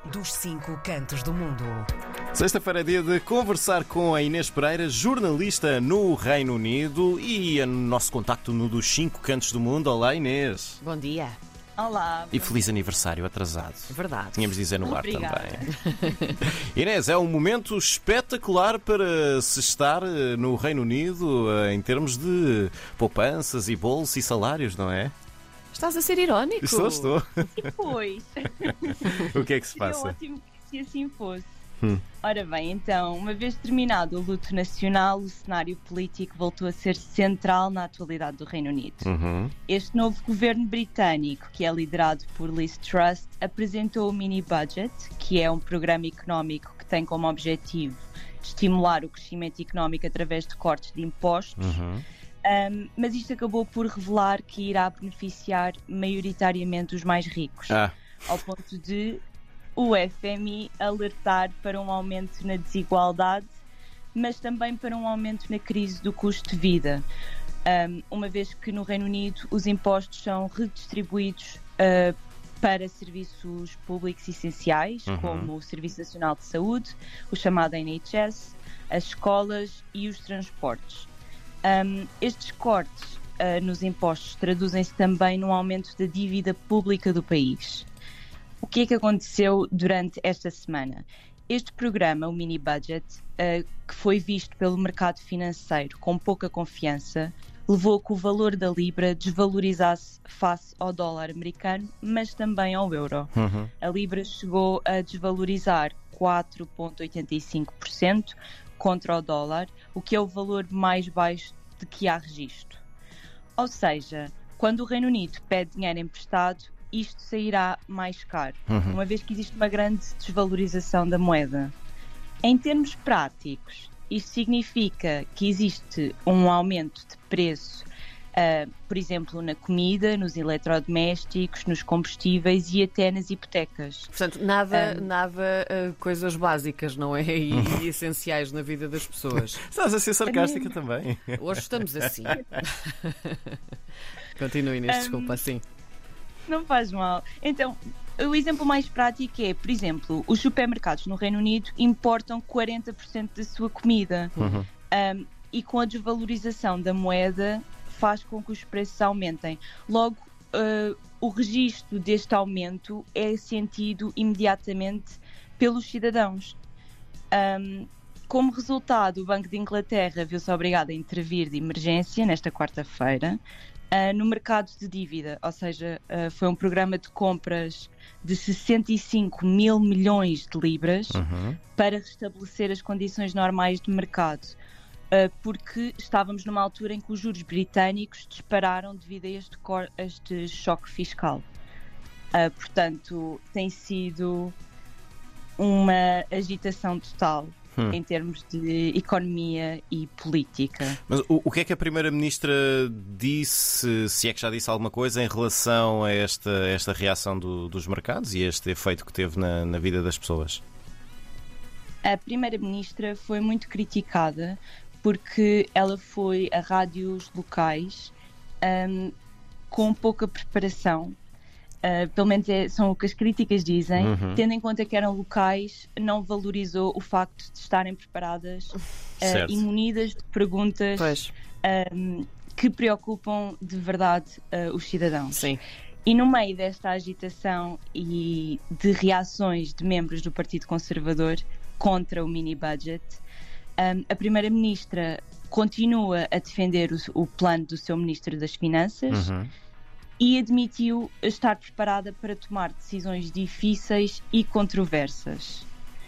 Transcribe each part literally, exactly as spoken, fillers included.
dos cinco cantos do mundo. Sexta-feira é dia de conversar com a Inês Pereira, jornalista no Reino Unido, e o nosso contacto no dos cinco cantos do mundo. Olá, Inês. Bom dia. Olá. E feliz aniversário atrasado. Verdade. Tínhamos de dizer no ar Obrigada. também. Inês, é um momento espetacular para se estar no Reino Unido em termos de poupanças e bolsos e salários, não é? Estás a ser irónico? Estou, estou. Pois. O que é que se Seria passa? ótimo que se assim fosse. Hum. Ora bem, então, uma vez terminado o luto nacional, o cenário político voltou a ser central na atualidade do Reino Unido. Uhum. Este novo governo britânico, que é liderado por Liz Truss, apresentou o Mini Budget, que é um programa económico que tem como objetivo estimular o crescimento económico através de cortes de impostos. Uhum. Um, mas isto acabou por revelar que irá beneficiar maioritariamente os mais ricos, Ah. ao ponto de o F M I alertar para um aumento na desigualdade, mas também para um aumento na crise do custo de vida, um, uma vez que no Reino Unido os impostos são redistribuídos uh, para serviços públicos essenciais, Uhum. como o Serviço Nacional de Saúde, o chamado N H S, as escolas e os transportes. Um, estes cortes uh, nos impostos traduzem-se também num aumento da dívida pública do país. O que é que aconteceu durante esta semana? Este programa, o Mini Budget, uh, que foi visto pelo mercado financeiro com pouca confiança, levou a que o valor da libra desvalorizasse face ao dólar americano, mas também ao euro. Uhum. A libra chegou a desvalorizar quatro vírgula oitenta e cinco por cento contra o dólar, o que é o valor mais baixo de que há registro. Ou seja, quando o Reino Unido pede dinheiro emprestado, isto sairá mais caro, Uhum. uma vez que existe uma grande desvalorização da moeda. Em termos práticos, isto significa que existe um aumento de preço, uh, por exemplo, na comida, nos eletrodomésticos, nos combustíveis e até nas hipotecas. Portanto, nada, Um. nada uh, coisas básicas, não é? E, e essenciais na vida das pessoas. Estás a ser sarcástica também. Hoje estamos assim. Continue, Inês, Um. desculpa, assim. Não faz mal. Então, o exemplo mais prático é, por exemplo, os supermercados no Reino Unido importam quarenta por cento da sua comida. Uhum. Um, e com a desvalorização da moeda faz com que os preços aumentem. Logo, uh, o registro deste aumento é sentido imediatamente pelos cidadãos. Um, como resultado, o Banco de Inglaterra viu-se obrigado a intervir de emergência nesta quarta-feira uh, no mercado de dívida, ou seja, uh, foi um programa de compras de sessenta e cinco mil milhões de libras Uhum. para restabelecer as condições normais de mercado, uh, porque estávamos numa altura em que os juros britânicos dispararam devido a este, cor- a este choque fiscal. Uh, portanto, tem sido uma agitação total Hum. em termos de economia e política. Mas o, o que é que a Primeira-Ministra disse, se é que já disse alguma coisa, em relação a esta, esta reação do- dos mercados e este efeito que teve na, na vida das pessoas? A Primeira-Ministra foi muito criticada porque ela foi a rádios locais ahm, com pouca preparação. Uh, pelo menos é- são o que as críticas dizem, Uhum. tendo em conta que eram locais, não valorizou o facto de estarem preparadas uh, Certo. e munidas de perguntas Pois, um, que preocupam de verdade uh, os cidadãos. sim. E no meio desta agitação e de reações de membros do Partido Conservador contra o mini budget, um, a Primeira-Ministra continua a defender o, o plano do seu Ministro das Finanças Uhum. e admitiu estar preparada para tomar decisões difíceis e controversas.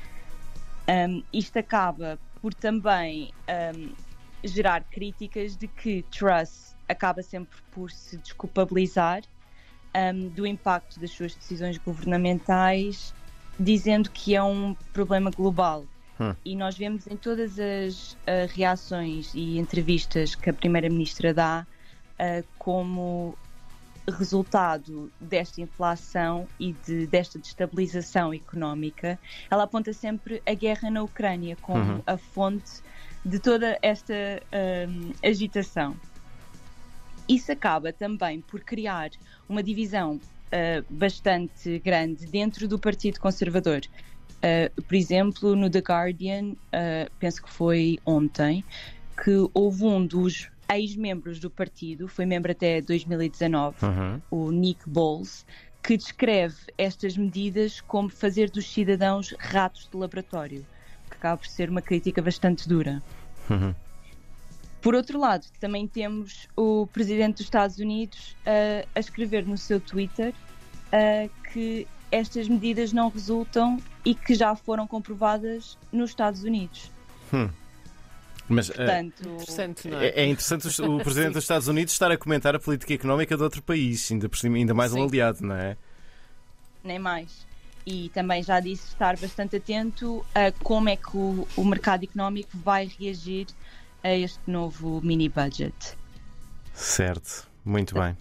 Um, isto acaba por também um, gerar críticas de que Truss acaba sempre por se desculpabilizar um, do impacto das suas decisões governamentais, dizendo que é um problema global. Hum. E nós vemos em todas as uh, reações e entrevistas que a Primeira-Ministra dá uh, como resultado desta inflação e de, desta destabilização económica, ela aponta sempre a guerra na Ucrânia como Uhum. a fonte de toda esta um, agitação. Isso acaba também por criar uma divisão uh, bastante grande dentro do Partido Conservador. Uh, por exemplo, no The Guardian, uh, penso que foi ontem, que houve um dos ex-membros do partido, foi membro até dois mil e dezanove, Uhum. o Nick Bowles, que descreve estas medidas como fazer dos cidadãos ratos de laboratório, que acaba por ser uma crítica bastante dura. Uhum. Por outro lado, também temos o presidente dos Estados Unidos uh, a escrever no seu Twitter uh, que estas medidas não resultam e que já foram comprovadas nos Estados Unidos. Hum. Mas eh, Portanto, Interessante, não é? é, é interessante o, o presidente dos Estados Unidos estar a comentar a política económica de outro país, ainda, por cima, ainda mais um Sim. aliado, não é? nem mais. E também já disse estar bastante atento a como é que o, o mercado económico vai reagir a este novo mini-budget. Certo, muito bem.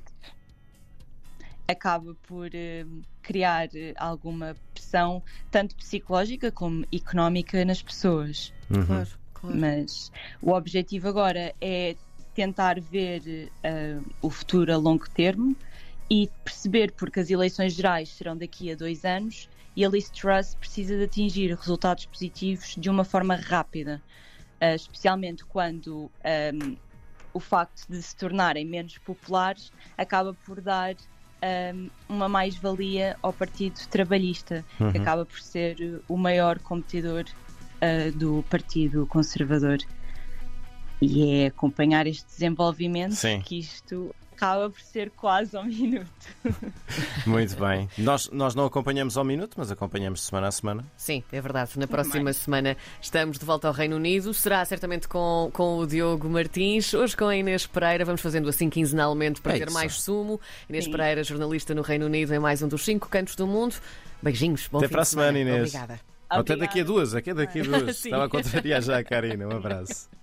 Acaba por eh, criar eh, alguma pressão, tanto psicológica como económica, nas pessoas. Uhum. Claro, claro. Mas o objetivo agora é tentar ver eh, o futuro a longo termo e perceber, porque as eleições gerais serão daqui a dois anos e a Liz Truss precisa de atingir resultados positivos de uma forma rápida, eh, especialmente quando ehm, o facto de se tornarem menos populares acaba por dar ehm, uma mais-valia ao Partido Trabalhista, que Uhum. acaba por ser o maior competidor eh, do Partido Conservador. E é acompanhar este desenvolvimento Sim. que isto acaba por ser quase ao minuto. Muito bem. Nós, nós não acompanhamos ao minuto, mas acompanhamos semana a semana. Sim, é verdade. Na próxima mais. semana estamos de volta ao Reino Unido. Será certamente com, com o Diogo Martins. Hoje com a Inês Pereira. Vamos fazendo assim quinzenalmente para É ter isso. mais sumo. Inês Sim. Pereira, jornalista no Reino Unido, em mais um dos cinco cantos do mundo. Beijinhos. Bom Até fim para a de semana. semana, Inês. Obrigada. Até daqui a duas, até daqui a duas. Sim. Estava a contrariar já a Karina. Um abraço.